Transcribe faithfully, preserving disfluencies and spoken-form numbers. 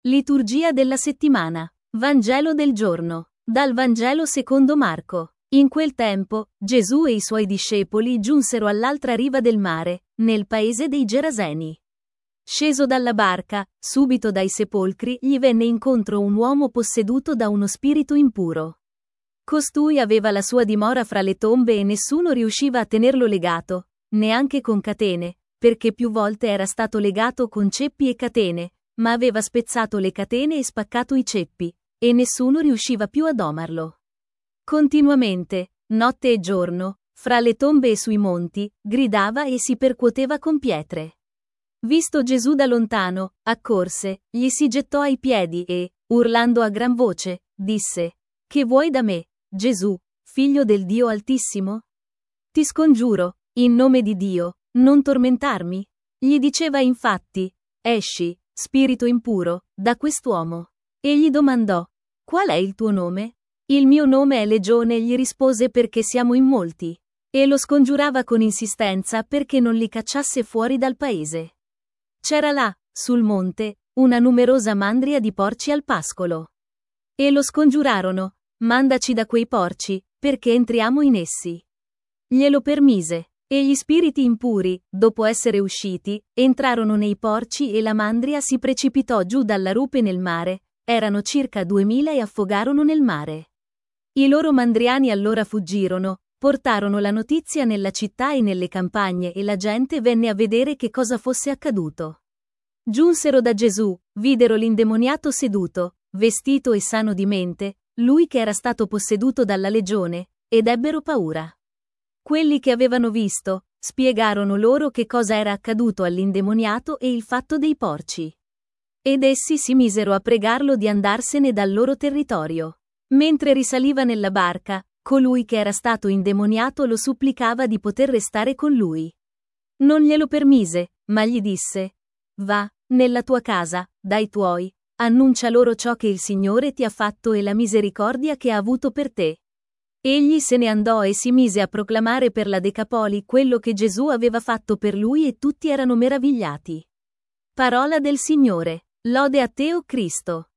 Liturgia della settimana. Vangelo del giorno. Dal Vangelo secondo Marco. In quel tempo, Gesù e i suoi discepoli giunsero all'altra riva del mare, nel paese dei Geraseni. Sceso dalla barca, subito dai sepolcri gli venne incontro un uomo posseduto da uno spirito impuro. Costui aveva la sua dimora fra le tombe e nessuno riusciva a tenerlo legato, neanche con catene, perché più volte era stato legato con ceppi e catene, ma aveva spezzato le catene e spaccato i ceppi, e nessuno riusciva più a domarlo. Continuamente, notte e giorno, fra le tombe e sui monti, gridava e si percuoteva con pietre. Visto Gesù da lontano, accorse, gli si gettò ai piedi e, urlando a gran voce, disse: «Che vuoi da me, Gesù, figlio del Dio Altissimo? Ti scongiuro, in nome di Dio, non tormentarmi». Gli diceva infatti: «Esci, spirito impuro, da quest'uomo». Egli domandò: «Qual è il tuo nome?» «Il mio nome è Legione», gli rispose, perché siamo in molti. E lo scongiurava con insistenza perché non li cacciasse fuori dal paese. C'era là, sul monte, una numerosa mandria di porci al pascolo. E lo scongiurarono: «Mandaci da quei porci, perché entriamo in essi». Glielo permise. E gli spiriti impuri, dopo essere usciti, entrarono nei porci e la mandria si precipitò giù dalla rupe nel mare, erano circa duemila e affogarono nel mare. I loro mandriani allora fuggirono, portarono la notizia nella città e nelle campagne e la gente venne a vedere che cosa fosse accaduto. Giunsero da Gesù, videro l'indemoniato seduto, vestito e sano di mente, lui che era stato posseduto dalla legione, ed ebbero paura. Quelli che avevano visto, spiegarono loro che cosa era accaduto all'indemoniato e il fatto dei porci. Ed essi si misero a pregarlo di andarsene dal loro territorio. Mentre risaliva nella barca, colui che era stato indemoniato lo supplicava di poter restare con lui. Non glielo permise, ma gli disse: «Va, nella tua casa, dai tuoi, annuncia loro ciò che il Signore ti ha fatto e la misericordia che ha avuto per te». Egli se ne andò e si mise a proclamare per la Decapoli quello che Gesù aveva fatto per lui e tutti erano meravigliati. Parola del Signore. Lode a te, o Cristo.